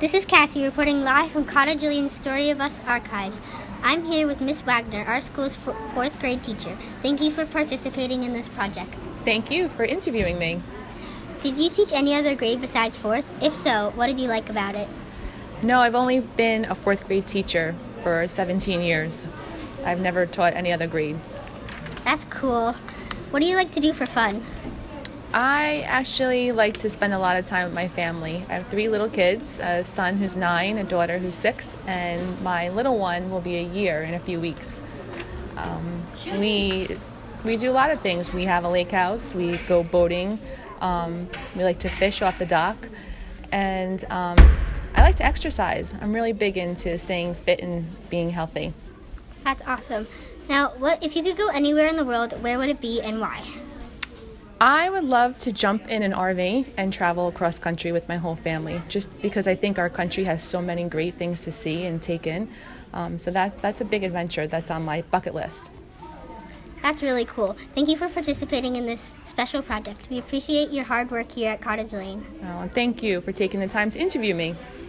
This is Cassie reporting live from Cottage Julian's Story of Us archives. I'm here with Miss Wagner, our school's fourth grade teacher. Thank you for participating in this project. Thank you for interviewing me. Did you teach any other grade besides fourth? If so, what did you like about it? No, I've only been a fourth grade teacher for 17 years. I've never taught any other grade. That's cool. What do you like to do for fun? I actually like to spend a lot of time with my family. I have 3 little kids, a son who's 9, a daughter who's 6, and my little one will be a year in a few weeks. We do a lot of things. We have a lake house, we go boating, we like to fish off the dock, and I like to exercise. I'm really big into staying fit and being healthy. That's awesome. Now, if you could go anywhere in the world, where would it be and why? I would love to jump in an RV and travel across country with my whole family, just because I think our country has so many great things to see and take in. So that's a big adventure that's on my bucket list. That's really cool. Thank you for participating in this special project. We appreciate your hard work here at Cottage Julian. Oh, and thank you for taking the time to interview me.